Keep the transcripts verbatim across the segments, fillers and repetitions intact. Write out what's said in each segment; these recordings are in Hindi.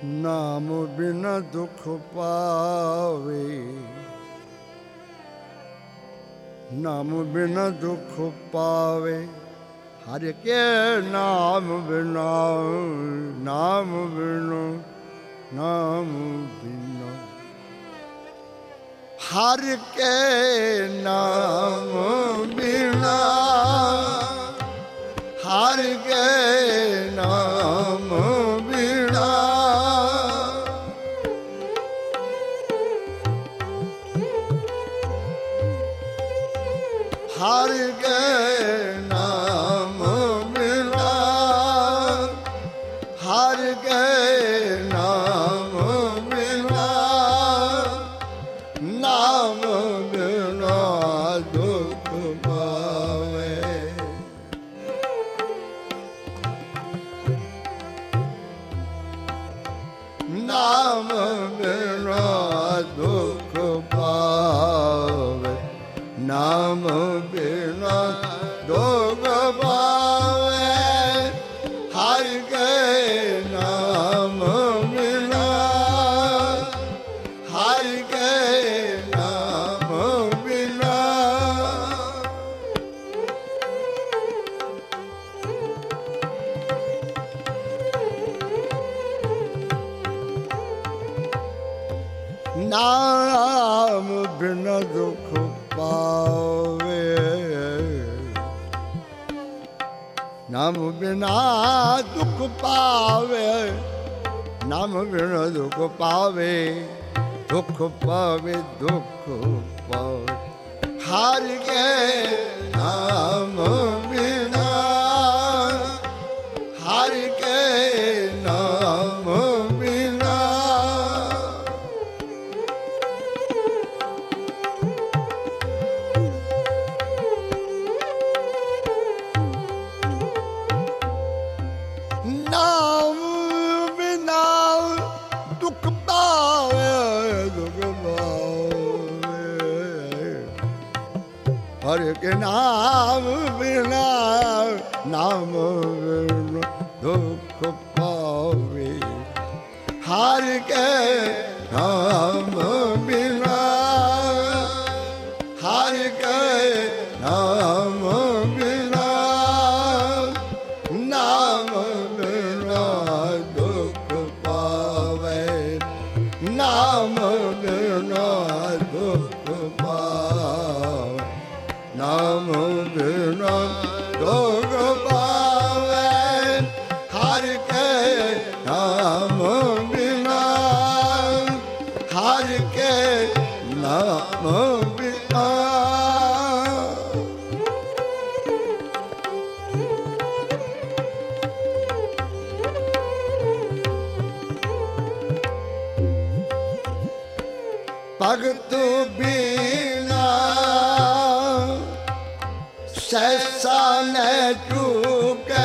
नाम बिना दुख पावे, नाम बिना दुख पावे, हर के नाम बिना, नाम बिना, नाम बिना, हर के नाम बिना, हर के नाम बिना, हर के नाम बिना, हर के नाम बिना, नाम बिना दुख पावे, नाम बिना दुख पावे, नाम बिना दुख पावे, हर के नाम बिना, हर के नाम बिना, नाम बिना दुख पावे, नाम बिना दुख पावे, नाम बिना दुख पावे, दुख पावे दुख पावे, हर के नाम बिना, हर के नाम बिना, नाम बिना दुख पावे, दुख पावे, हर के नाम बिना, नाम बिना दुख पावे, हर के नाम बिना, हर के नाम बिना, नाम बिना दुख पावे, नाम बिना दुख पावे, नाम बिना दुख पावे, हर के नाम बिना, हर के नाम बिना, भगत बिना सहसा न चूके,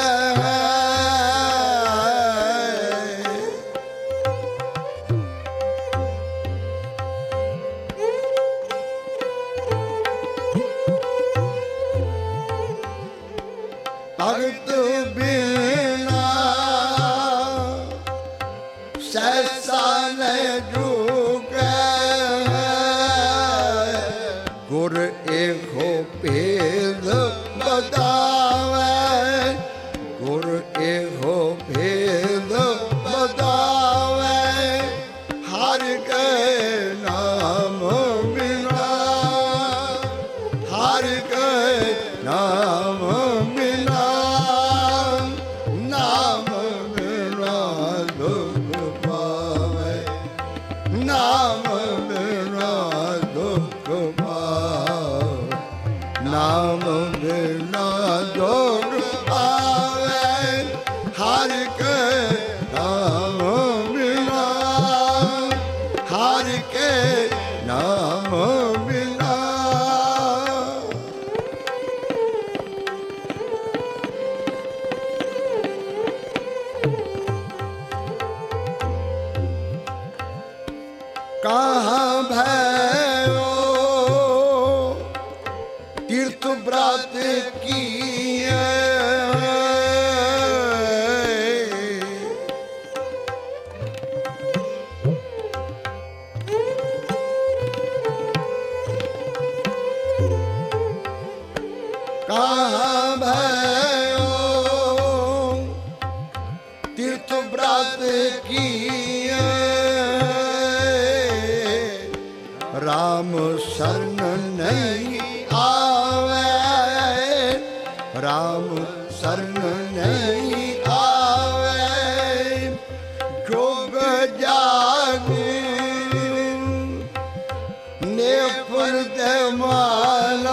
भगत बिना सहसा न चूके, गुर एको भेद बतावे, गुर एको भेद बतावे, हर के नाम बिना, हर के नाम बिना, नाम बिना दुख पावे, नाम बिना दुख पावे, नाम बिना दुख पावे, हर के नाम बिना, हर के नाम बिना, कहाँ भयो तीर्थ व्रत की कहाँ भयो तीर्थ व्रत किए राम शरण नहीं आवे राम शरण नहीं आवे जोग जागू ने पुरत मानो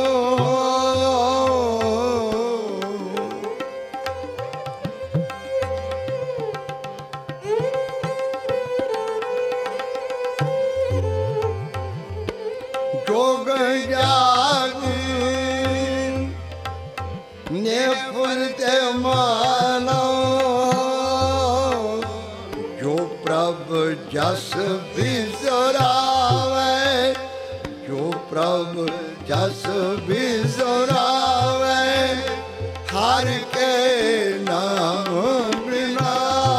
जोग जागू ने पुरत मानो जो प्रभु जस बिसरावे जो प्रभु जस बिसरावे हर के नाम बिना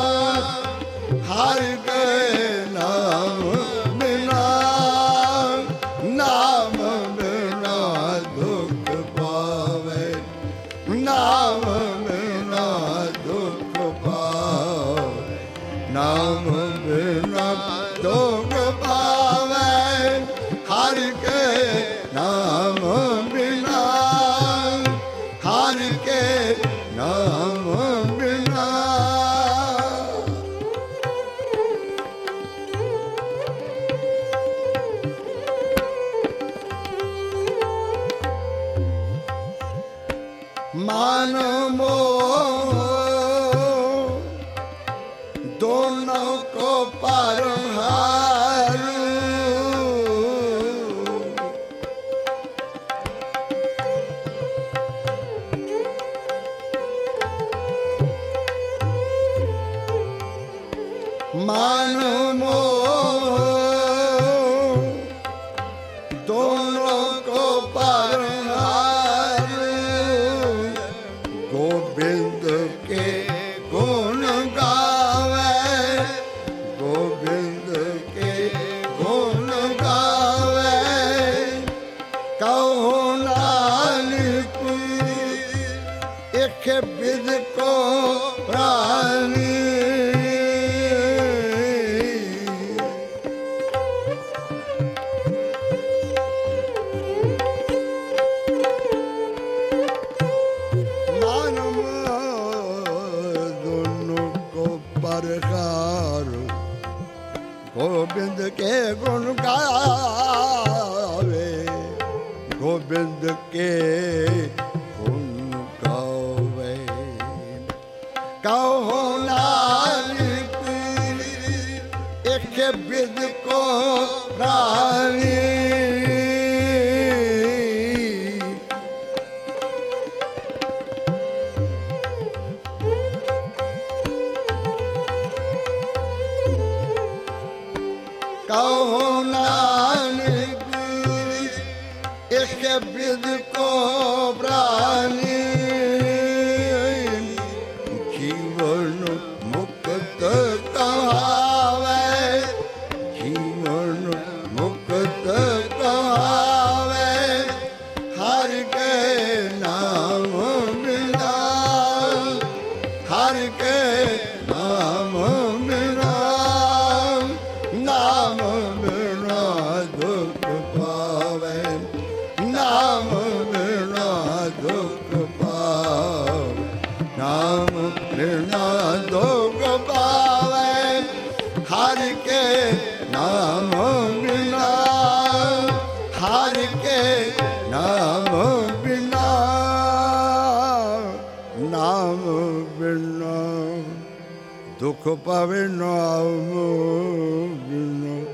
हर के नाम बिना नाम बिना दुख पावे नाम बिना दुख पावे नाम बिना दुख पावे हर के नाम बिना हर के नाम बिना मान मोह दोनों को परहारू मान मोह दोनों को परहारू गोविंद के गुण गावे गोविंद के गुण गावे कहो नानक एक बिद को प्राणी गोविंद के गुण गावे गोविंद के गुण गावे कहो नानक एक बिद को रानी कहो नानक एक बिद को प्राणी जीवन मुक्त कहावे जीवन मुक्त कहावे हर के नाम बिना हर के नाम बिना नाम बिना दुख पावे नाम बिना दुख पावे नाम बिना दुख पावे हर के नाम बिना हर के नाम बिना नाम बिना दुख पावे नाम बिना